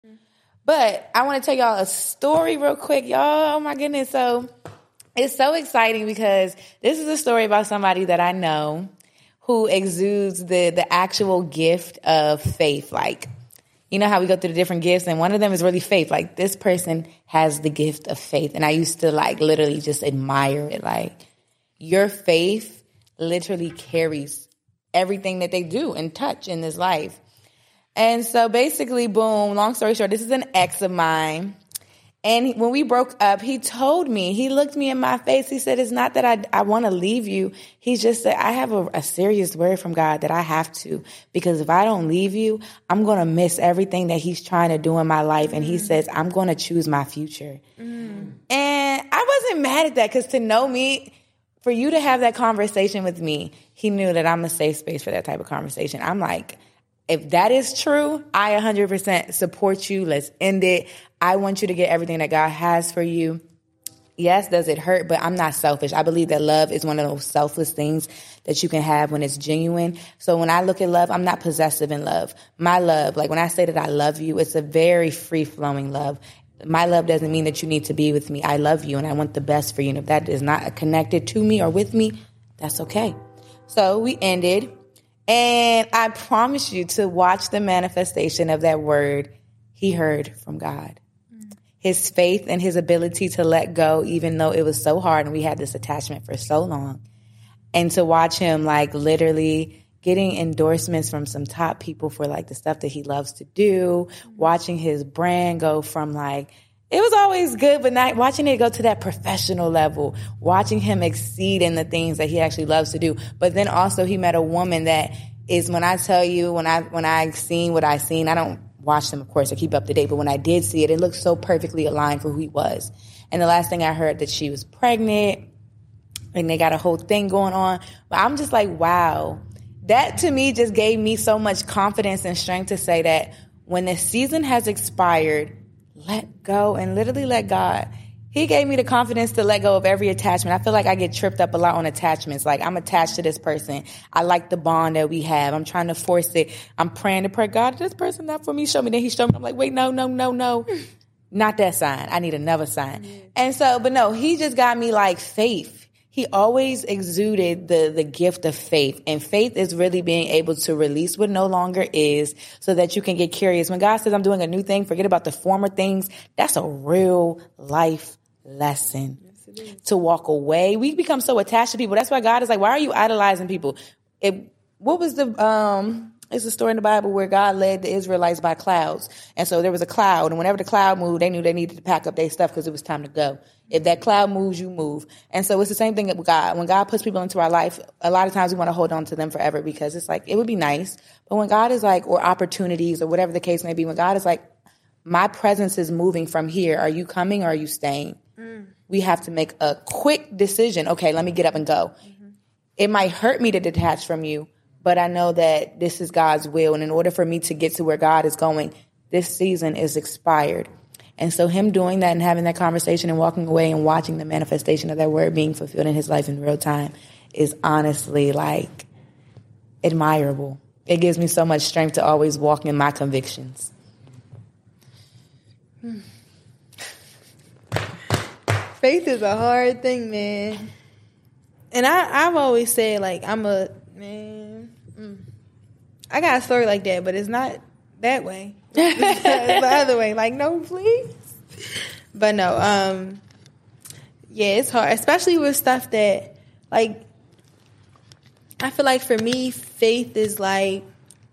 But I want to tell y'all a story real quick, y'all. Oh, my goodness. So it's so exciting because this is a story about somebody that I know who exudes the actual gift of faith. Like, you know how we go through the different gifts, and one of them is really faith. Like, this person has the gift of faith. And I used to, like, literally just admire it. Like, your faith literally carries everything that they do and touch in this life. And so basically, boom, long story short, this is an ex of mine. And when we broke up, he told me, he looked me in my face. He said, it's not that I want to leave you. He just said, I have a serious word from God that I have to, because if I don't leave you, I'm going to miss everything that he's trying to do in my life. And he says, I'm going to choose my future. And I wasn't mad at that, because to know me, for you to have that conversation with me, he knew that I'm a safe space for that type of conversation. I'm like, if that is true, I 100% support you. Let's end it. I want you to get everything that God has for you. Yes, does it hurt? But I'm not selfish. I believe that love is one of those selfless things that you can have when it's genuine. So when I look at love, I'm not possessive in love. My love, like when I say that I love you, it's a very free-flowing love. My love doesn't mean that you need to be with me. I love you and I want the best for you. And if that is not connected to me or with me, that's okay. So we ended. And I promise you to watch the manifestation of that word he heard from God. His faith and his ability to let go, even though it was so hard and we had this attachment for so long. And to watch him like literally getting endorsements from some top people for like the stuff that he loves to do, watching his brand go from like, it was always good, but not watching it go to that professional level, watching him exceed in the things that he actually loves to do. But then also he met a woman that is, when I tell you, when I seen what I seen, I don't watch them, of course, I keep up to date, but when I did see it, it looked so perfectly aligned for who he was. And the last thing I heard that she was pregnant and they got a whole thing going on. But I'm just like, wow, that to me just gave me so much confidence and strength to say that when the season has expired, let go and literally let God. He gave me the confidence to let go of every attachment. I feel like I get tripped up a lot on attachments. Like, I'm attached to this person. I like the bond that we have. I'm trying to force it. I'm praying to pray, God, this person not for me. Show me. Then he showed me. I'm like, wait, no. Not that sign. I need another sign. And so, but no, he just got me like faith. He always exuded the gift of faith. And faith is really being able to release what no longer is so that you can get curious. When God says, I'm doing a new thing, forget about the former things. That's a real life lesson. Yes, to walk away. We become so attached to people. That's why God is like, why are you idolizing people? What was it's a story in the Bible where God led the Israelites by clouds. And so there was a cloud, and whenever the cloud moved, they knew they needed to pack up their stuff because it was time to go. If that cloud moves, you move. And so it's the same thing with God. When God puts people into our life, a lot of times we want to hold on to them forever because it's like, it would be nice. But when God is like, or opportunities or whatever the case may be, when God is like, my presence is moving from here. Are you coming or are you staying? We have to make a quick decision. Okay, let me get up and go. It might hurt me to detach from you, but I know that this is God's will. And in order for me to get to where God is going, this season is expired. And so him doing that and having that conversation and walking away and watching the manifestation of that word being fulfilled in his life in real time is honestly like admirable. It gives me so much strength to always walk in my convictions. Faith is a hard thing, man. And I've always said, like, I got a story like that, but it's not that way. It's the other way. Like, no, please. But no, yeah, it's hard, especially with stuff that, like, I feel like for me, faith is like,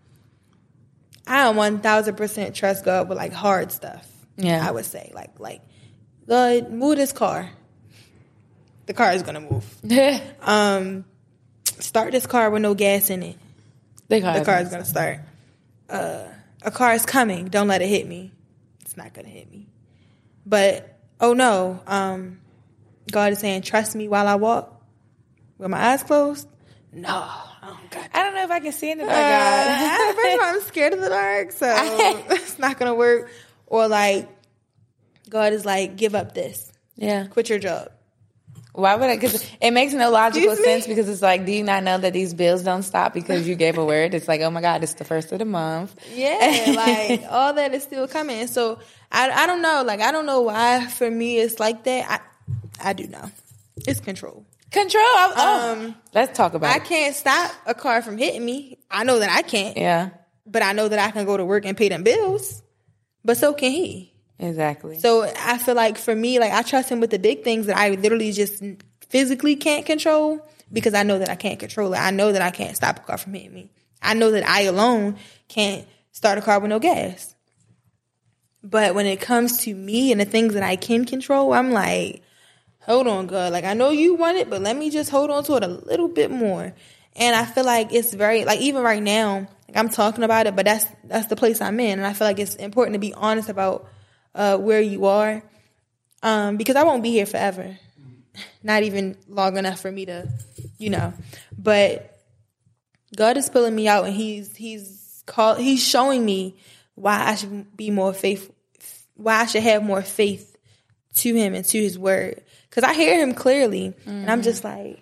I don't 1,000% trust God with, like, hard stuff. Yeah. I would say, like, God, move this car. The car is gonna move. Start this car with no gas in it. The car is gonna start. A car is coming. Don't let it hit me. It's not gonna hit me. But oh no, God is saying, trust me while I walk with my eyes closed. No, I don't know if I can see in the dark. God. First of all, I'm scared of the dark, so it's not gonna work. Or like, God is like, give up this. Yeah. Quit your job. Why would I? Because it makes no logical sense because it's like, do you not know that these bills don't stop because you gave a word? It's like, oh my God, it's the first of the month. Yeah, like all that is still coming. So I don't know. Like, I don't know why for me it's like that. I do know. It's control. Control. Let's talk about it. I can't stop a car from hitting me. I know that I can't. Yeah. But I know that I can go to work and pay them bills. But so can he. Exactly. So I feel like for me, like I trust him with the big things that I literally just physically can't control because I know that I can't control it. I know that I can't stop a car from hitting me. I know that I alone can't start a car with no gas. But when it comes to me and the things that I can control, I'm like, hold on, God. Like, I know you want it, but let me just hold on to it a little bit more. And I feel like it's very, like, even right now, like I'm talking about it, but that's the place I'm in. And I feel like it's important to be honest about where you are, because I won't be here forever, not even long enough for me to, but God is pulling me out and he's showing me why I should be more faithful, why I should have more faith to him and to his word. Cause I hear him clearly and I'm just like,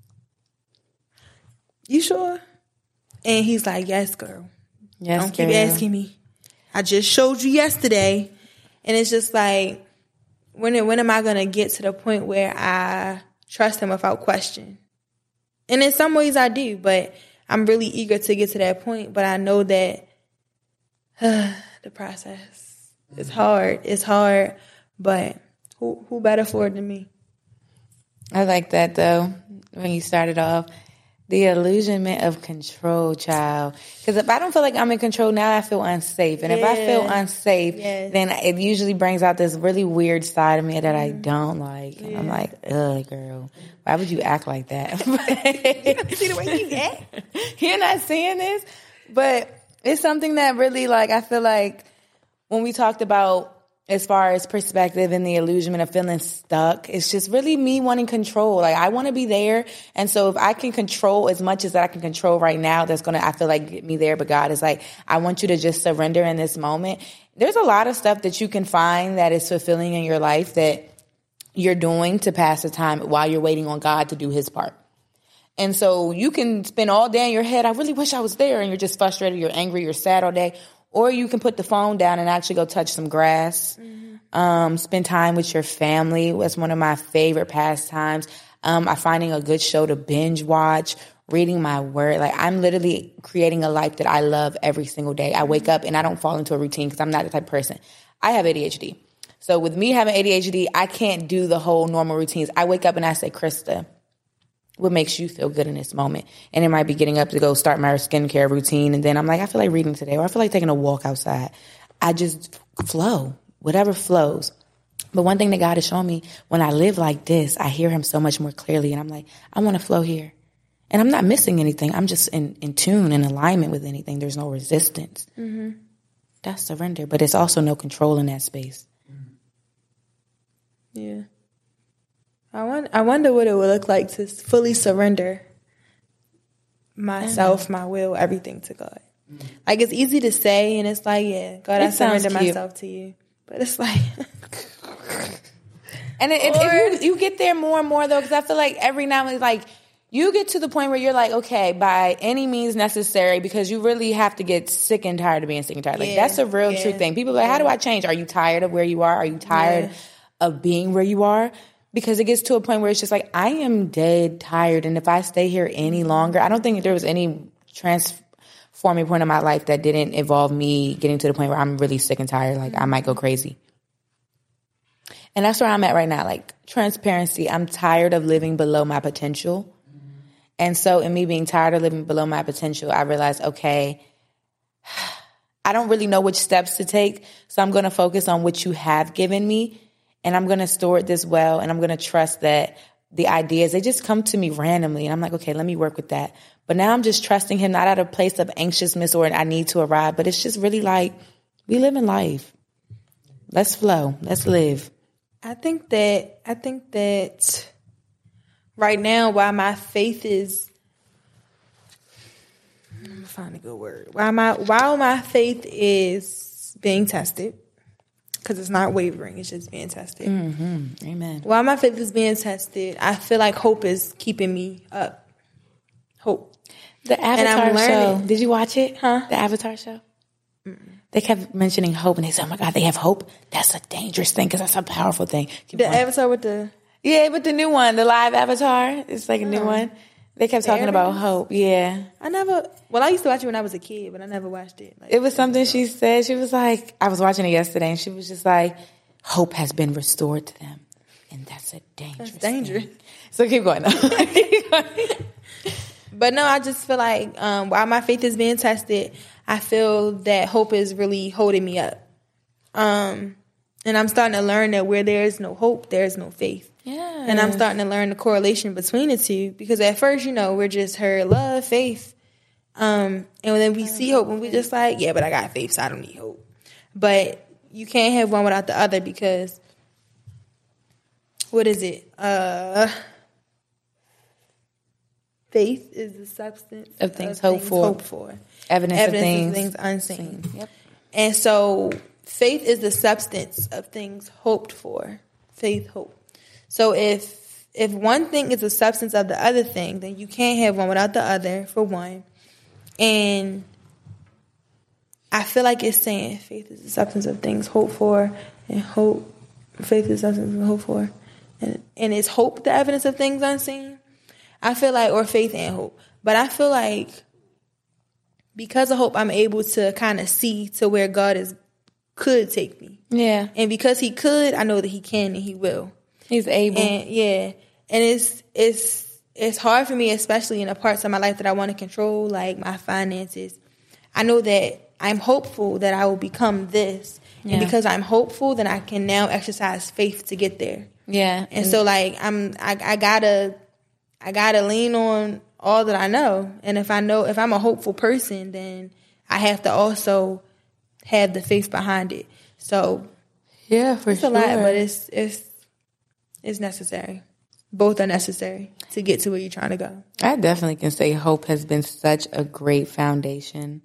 you sure? And he's like, yes, girl. Yes, don't keep asking me. I just showed you yesterday. And it's just like, when am I going to get to the point where I trust him without question? And in some ways I do, but I'm really eager to get to that point. But I know that the process is hard. It's hard, but who better for it than me? I like that, though, when you started off. The illusionment of control, child. Because if I don't feel like I'm in control now, I feel unsafe. And if I feel unsafe, then it usually brings out this really weird side of me that I don't like. And I'm like, ugh, girl, why would you act like that? You don't see the way you act. You're not seeing this? But it's something that really, like, I feel like when we talked about as far as perspective and the illusion of feeling stuck, it's just really me wanting control. Like, I want to be there. And so if I can control as much as I can control right now, that's going to, I feel like, get me there. But God is like, I want you to just surrender in this moment. There's a lot of stuff that you can find that is fulfilling in your life that you're doing to pass the time while you're waiting on God to do his part. And so you can spend all day in your head, I really wish I was there. And you're just frustrated, you're angry, you're sad all day. Or you can put the phone down and actually go touch some grass, spend time with your family. That's one of my favorite pastimes. I'm finding a good show to binge watch, reading my word. Like, I'm literally creating a life that I love every single day. I wake up and I don't fall into a routine because I'm not the type of person. I have ADHD. So with me having ADHD, I can't do the whole normal routines. I wake up and I say, Krista, what makes you feel good in this moment? And it might be getting up to go start my skincare routine. And then I'm like, I feel like reading today, or I feel like taking a walk outside. I just flow, whatever flows. But one thing that God has shown me, when I live like this, I hear him so much more clearly. And I'm like, I want to flow here. And I'm not missing anything. I'm just in tune, in alignment with anything. There's no resistance. Mm-hmm. That's surrender. But it's also no control in that space. Yeah. I wonder what it would look like to fully surrender myself, my will, everything to God. Like, it's easy to say, and it's like, yeah, God, I surrender myself to you. But it's like... And if you get there more and more, though, because I feel like every now and then, like, you get to the point where you're like, okay, by any means necessary, because you really have to get sick and tired of being sick and tired. Like, that's a real true thing. People are like, how do I change? Are you tired of where you are? Are you tired of being where you are? Because it gets to a point where it's just like, I am dead tired. And if I stay here any longer, I don't think there was any transforming point in my life that didn't involve me getting to the point where I'm really sick and tired. Like, I might go crazy. And that's where I'm at right now. Like, transparency. I'm tired of living below my potential. And so in me being tired of living below my potential, I realized, okay, I don't really know which steps to take. So I'm going to focus on what you have given me. And I'm going to store it this well, and I'm going to trust that the ideas, they just come to me randomly. And I'm like, okay, let me work with that. But now I'm just trusting him, not out of a place of anxiousness or I need to arrive, but it's just really like, we live in life. Let's flow. Let's live. I think that right now, while my faith is, I'm going to find a good word. While my faith is being tested, because it's not wavering. It's just being tested. Mm-hmm. Amen. While my faith is being tested, I feel like hope is keeping me up. Hope. The Avatar show. Did you watch it? Huh? The Avatar show? They kept mentioning hope, and they said, "Oh my God, they have hope. That's a dangerous thing because that's a powerful thing." Avatar with the but the new one, the live Avatar, it's like a new one. They kept talking about hope. Yeah, I used to watch it when I was a kid, but I never watched it. It was something she said. She was like, I was watching it yesterday, and she was just like, "Hope has been restored to them, and that's a dangerous. That's dangerous." Thing. So keep going. But no, I just feel like while my faith is being tested, I feel that hope is really holding me up. And I'm starting to learn that where there is no hope, there is no faith. Yeah. And I'm starting to learn the correlation between the two, because at first, we're just heard love, faith. And then we see hope and we just like, yeah, but I got faith, so I don't need hope. But you can't have one without the other, because what is it? Faith is the substance of things hoped for. Evidence of things unseen. Yep. And so faith is the substance of things hoped for. Faith, hope. So if one thing is the substance of the other thing, then you can't have one without the other, for one. And I feel like it's saying faith is the substance of things hoped for, and faith is the substance of things hoped for. And is hope the evidence of things unseen? I feel like, or faith and hope. But I feel like because of hope, I'm able to kind of see to where God could take me. Yeah. And because he could, I know that he can and he will. He's able. And and it's hard for me, especially in the parts of my life that I want to control, like my finances. I know that I'm hopeful that I will become this. Yeah. And because I'm hopeful, then I can now exercise faith to get there. Yeah. And so like I gotta lean on all that I know. And if I'm a hopeful person, then I have to also have the faith behind it. So yeah, for it's a lot, but it's necessary. Both are necessary to get to where you're trying to go. I definitely can say hope has been such a great foundation.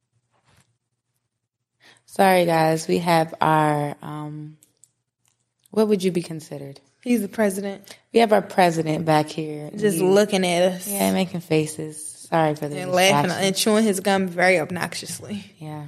Sorry, guys. We have our, what would you be considered? He's the president. We have our president back here. Just looking at us. Yeah, making faces. Sorry for the and laughing and chewing his gum very obnoxiously. Yeah.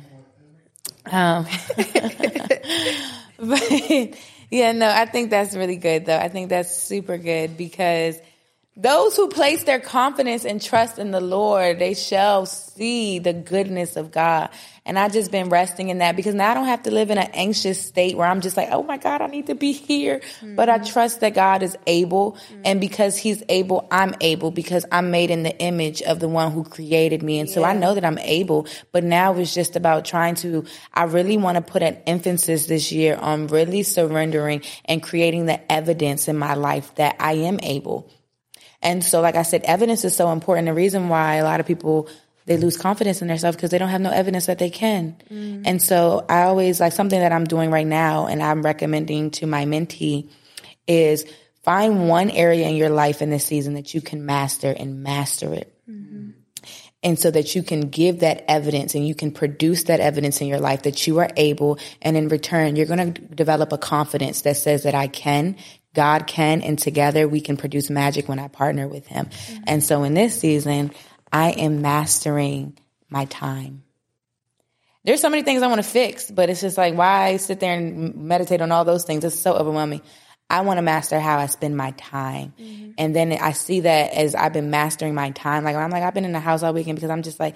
But yeah, no, I think that's really good, though. I think that's super good, because those who place their confidence and trust in the Lord, they shall see the goodness of God. And I've just been resting in that, because now I don't have to live in an anxious state where I'm just like, oh my God, I need to be here. Mm-hmm. But I trust that God is able. Mm-hmm. And because he's able, I'm able, because I'm made in the image of the one who created me. And so I know that I'm able. But now it's just about I really want to put an emphasis this year on really surrendering and creating the evidence in my life that I am able. And so, like I said, evidence is so important. The reason why a lot of people, they lose confidence in themselves because they don't have no evidence that they can. Mm. And so I always, like, something that I'm doing right now and I'm recommending to my mentee is find one area in your life in this season that you can master and master it. Mm-hmm. And so that you can give that evidence and you can produce that evidence in your life that you are able. And in return, you're going to develop a confidence that says that I can, God can, and together we can produce magic when I partner with him. Mm-hmm. And so in this season, I am mastering my time. There's so many things I want to fix, but it's just like, why sit there and meditate on all those things? It's so overwhelming. I want to master how I spend my time. Mm-hmm. And then I see that as I've been mastering my time, I've been in the house all weekend because I'm just like,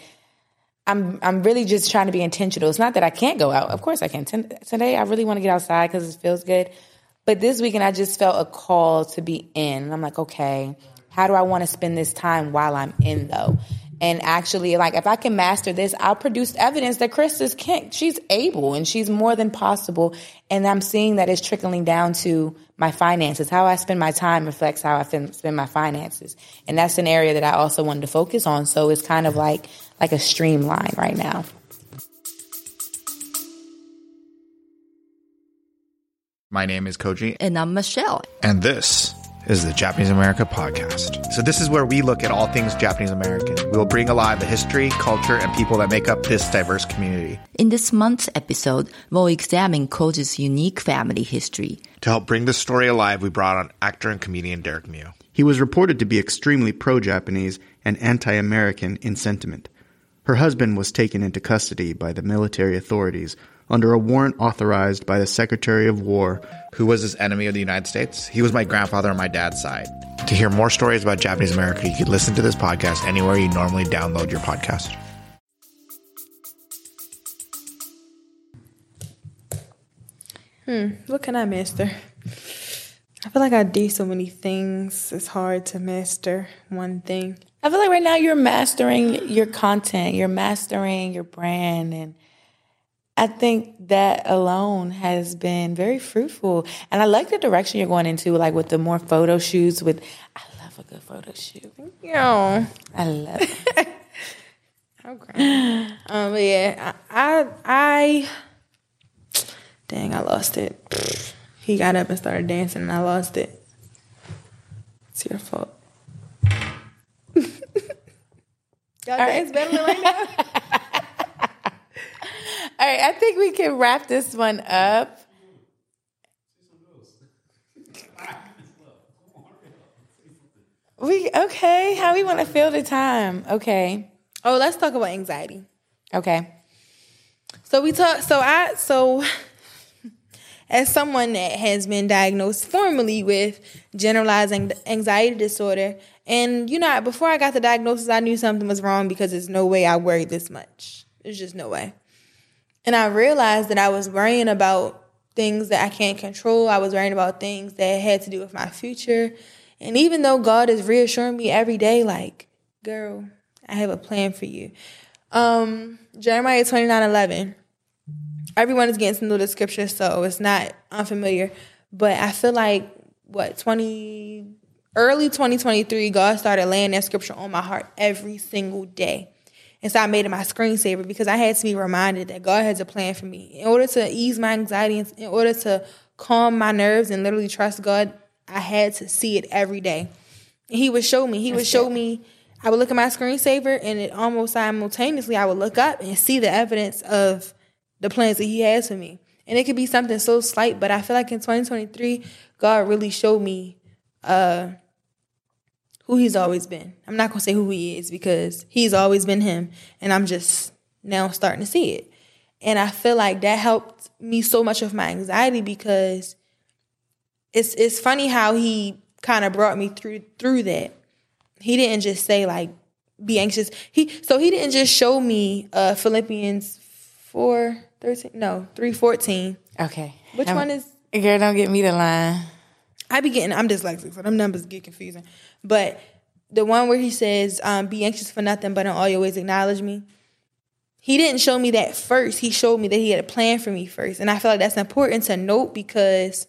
I'm really just trying to be intentional. It's not that I can't go out. Of course I can. Today I really want to get outside because it feels good. But this weekend I just felt a call to be in. And I'm like, okay, how do I want to spend this time while I'm in, though? And actually, like, if I can master this, I'll produce evidence that Krista's can't. She's able and she's more than possible. And I'm seeing that it's trickling down to my finances. How I spend my time reflects how I spend my finances. And that's an area that I also wanted to focus on. So it's kind of like a streamline right now. My name is Koji. And I'm Michelle. And this is the Japanese America Podcast. So this is where we look at all things Japanese American. We will bring alive the history, culture, and people that make up this diverse community. In this month's episode, we'll examine Koji's unique family history. To help bring this story alive, we brought on actor and comedian Derek Mew. He was reported to be extremely pro-Japanese and anti-American in sentiment. Her husband was taken into custody by the military authorities under a warrant authorized by the Secretary of War, who was his enemy of the United States. He was my grandfather on my dad's side. To hear more stories about Japanese America, you can listen to this podcast anywhere you normally download your podcast. What can I master? I feel like I do so many things. It's hard to master one thing. I feel like right now you're mastering your content. You're mastering your brand. And I think that alone has been very fruitful. And I like the direction you're going into, like with the more photo shoots. I love a good photo shoot. Thank you. I love it. Okay. But yeah, I dang, I lost it. He got up and started dancing, and I lost it. It's your fault. Y'all dance better right now? All right, I think we can wrap this one up. Okay, how we want to fill the time? Okay. Oh, let's talk about anxiety. Okay. So as someone that has been diagnosed formally with generalized anxiety disorder, and before I got the diagnosis, I knew something was wrong because there's no way I worried this much. There's just no way. And I realized that I was worrying about things that I can't control. I was worrying about things that had to do with my future. And even though God is reassuring me every day, like, girl, I have a plan for you. Jeremiah 29:11. Everyone is getting to know the scripture, so it's not unfamiliar. But I feel like, early 2023, God started laying that scripture on my heart every single day. And so I made it my screensaver because I had to be reminded that God has a plan for me. In order to ease my anxiety, in order to calm my nerves and literally trust God, I had to see it every day. And He would show me. I would look at my screensaver, and it almost simultaneously, I would look up and see the evidence of the plans that He has for me. And it could be something so slight, but I feel like in 2023, God really showed me who He's always been. I'm not going to say who He is because He's always been Him, and I'm just now starting to see it. And I feel like that helped me so much with my anxiety because it's funny how He kind of brought me through that. He didn't just say, like, be anxious. He didn't just show me Philippians 3:14. Okay. Which one is? Girl, don't get me the line. I'm dyslexic, so them numbers get confusing. But the one where He says, be anxious for nothing, but in all your ways acknowledge me. He didn't show me that first. He showed me that He had a plan for me first. And I feel like that's important to note because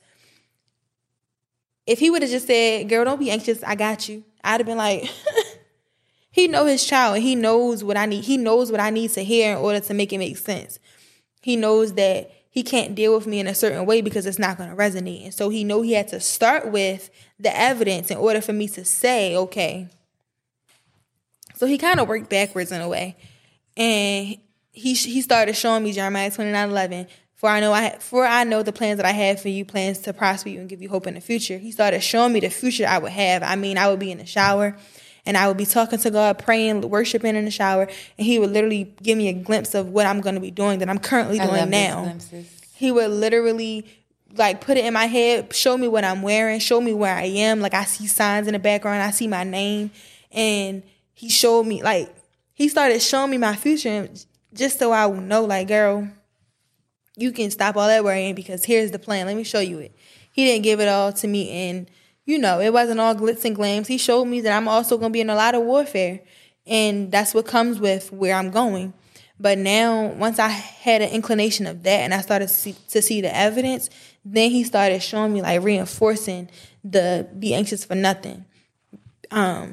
if He would have just said, girl, don't be anxious, I got you, I'd have been like, He knows His child, and He knows what I need. He knows what I need to hear in order to make it make sense. He knows that He can't deal with me in a certain way because it's not going to resonate. And so He knew He had to start with the evidence in order for me to say, okay. So He kind of worked backwards in a way. And he started showing me Jeremiah 29:11. For I know the plans that I have for you, plans to prosper you and give you hope in the future. He started showing me the future I would have. I mean, I would be in the shower and I would be talking to God, praying, worshiping in the shower, and He would literally give me a glimpse of what I'm going to be doing that I'm currently doing now. He would literally like put it in my head, show me what I'm wearing, show me where I am. Like I see signs in the background, I see my name, and He showed me, like, He started showing me my future just so I would know, like, girl, you can stop all that worrying because here's the plan. Let me show you it. He didn't give it all to me, and it wasn't all glitz and glams. He showed me that I'm also going to be in a lot of warfare, and that's what comes with where I'm going. But now, once I had an inclination of that and I started to see the evidence, then He started showing me, like, reinforcing the be anxious for nothing. But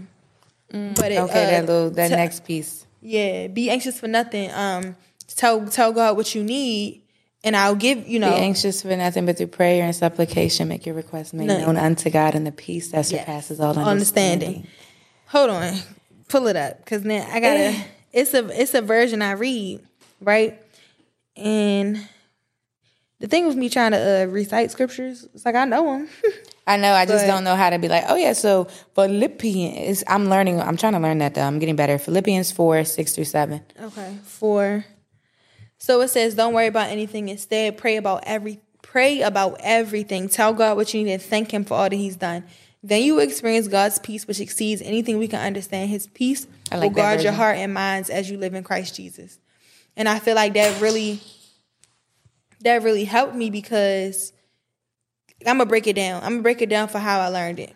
that next piece. Yeah, be anxious for nothing. Tell God what you need, And I'll give, Be anxious for nothing, but through prayer and supplication, make your requests made known unto God, and the peace that surpasses all understanding. Hold on. Pull it up. Because now I got to, it's a version I read, right? And the thing with me trying to recite scriptures, it's like I know them. I know. I just don't know how to be like, oh, yeah, so Philippians, I'm trying to learn that, though. I'm getting better. Philippians 4:6-7. Okay, 4. So it says, don't worry about anything. Instead, pray about everything. Tell God what you need and thank him for all that he's done. Then you will experience God's peace, which exceeds anything we can understand. His peace will guard your heart and minds as you live in Christ Jesus. And I feel like that really helped me because I'm going to break it down. I'm going to break it down for how I learned it.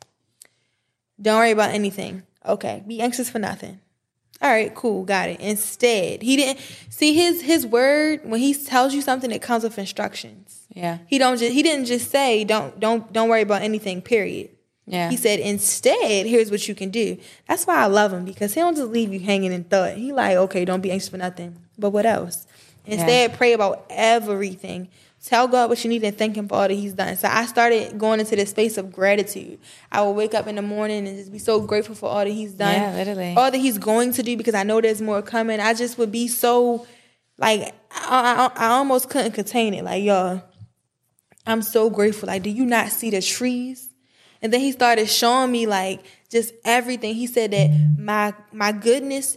Don't worry about anything. Okay. Be anxious for nothing. All right, cool, got it. Instead, he didn't see his word when he tells you something. It comes with instructions. Yeah, he didn't just say don't worry about anything. Period. Yeah, he said instead, here's what you can do. That's why I love him because he don't just leave you hanging in thought. He like, okay, don't be anxious for nothing, but what else? Instead, pray about everything. Tell God what you need and thank him for all that he's done. So I started going into this space of gratitude. I would wake up in the morning and just be so grateful for all that he's done. Yeah, literally. All that he's going to do because I know there's more coming. I just would be so, like, I almost couldn't contain it. Like, y'all, I'm so grateful. Like, do you not see the trees? And then he started showing me, like, just everything. He said that my goodness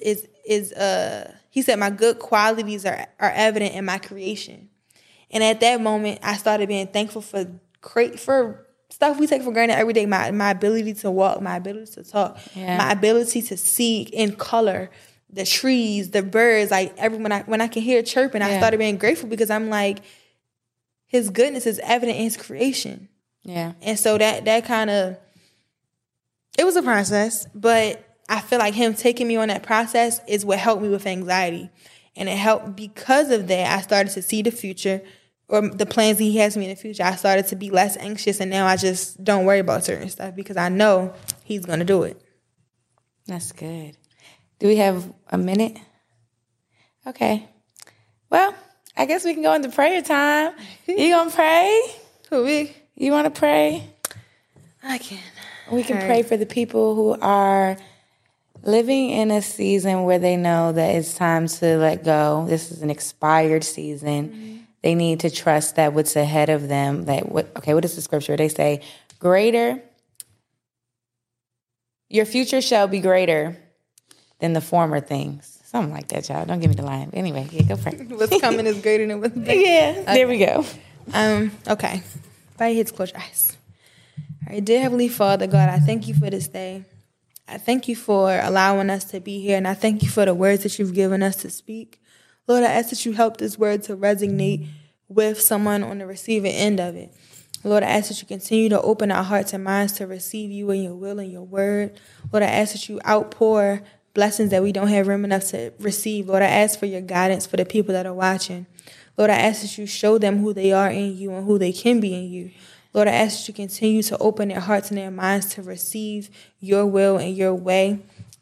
he said my good qualities are evident in my creation. And at that moment, I started being thankful for stuff we take for granted every day. My ability to walk, my ability to talk, my ability to see in color, the trees, the birds. Like when I can hear chirping, I started being grateful because I'm like, his goodness is evident in his creation. Yeah. And so that kind of, it was a process, but I feel like him taking me on that process is what helped me with anxiety. And it helped because of that. I started to see the future or the plans he has for me in the future. I started to be less anxious, and now I just don't worry about certain stuff because I know he's going to do it. That's good. Do we have a minute? Okay. Well, I guess we can go into prayer time. You going to pray? Who, me? You want to pray? I can. We can pray for the people who are living in a season where they know that it's time to let go. This is an expired season. Mm-hmm. They need to trust that what's ahead of them, what is the scripture? They say, your future shall be greater than the former things. Something like that, y'all. Don't give me the line. Anyway, go pray. What's coming is greater than what's been. Yeah, okay. There we go. Okay. Everybody hits close your eyes. All right, dear Heavenly Father, God, I thank you for this day. I thank you for allowing us to be here, and I thank you for the words that you've given us to speak. Lord, I ask that you help this word to resonate with someone on the receiving end of it. Lord, I ask that you continue to open our hearts and minds to receive you and your will and your word. Lord, I ask that you outpour blessings that we don't have room enough to receive. Lord, I ask for your guidance for the people that are watching. Lord, I ask that you show them who they are in you and who they can be in you. Lord, I ask that you continue to open their hearts and their minds to receive your will and your way.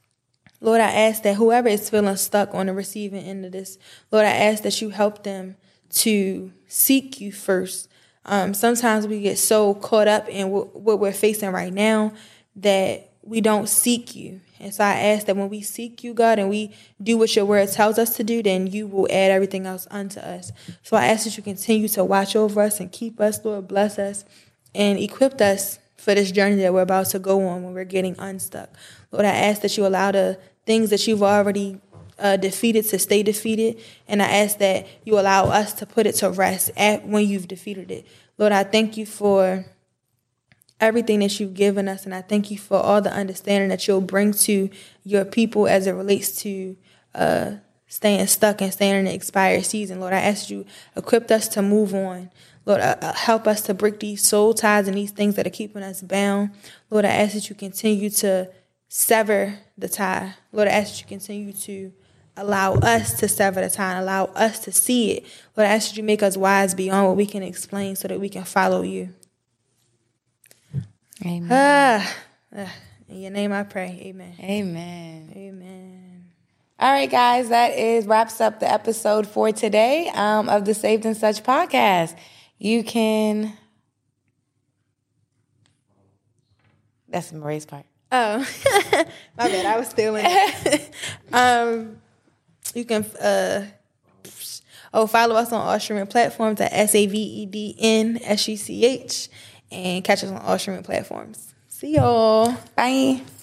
Lord, I ask that whoever is feeling stuck on the receiving end of this, Lord, I ask that you help them to seek you first. Sometimes we get so caught up in what we're facing right now that we don't seek you. And so I ask that when we seek you, God, and we do what your word tells us to do, then you will add everything else unto us. So I ask that you continue to watch over us and keep us, Lord, bless us, and equip us for this journey that we're about to go on when we're getting unstuck. Lord, I ask that you allow the things that you've already defeated to stay defeated, and I ask that you allow us to put it to rest when you've defeated it. Lord, I thank you for everything that you've given us, and I thank you for all the understanding that you'll bring to your people as it relates to staying stuck and staying in the expired season. Lord, I ask you equip us to move on. Lord, help us to break these soul ties and these things that are keeping us bound. Lord, I ask that you continue to sever the tie. Lord, I ask that you continue to allow us to sever the tie, allow us to see it. Lord, I ask that you make us wise beyond what we can explain so that we can follow you. Amen. In your name I pray. Amen. Amen. Amen. All right, guys, that wraps up the episode for today of the Saved and Such podcast. You can... That's Marie's part. Oh, my bad. I was still in it. You can follow us on all streaming platforms at SAVEDNSGCH and catch us on all streaming platforms. See y'all. Bye.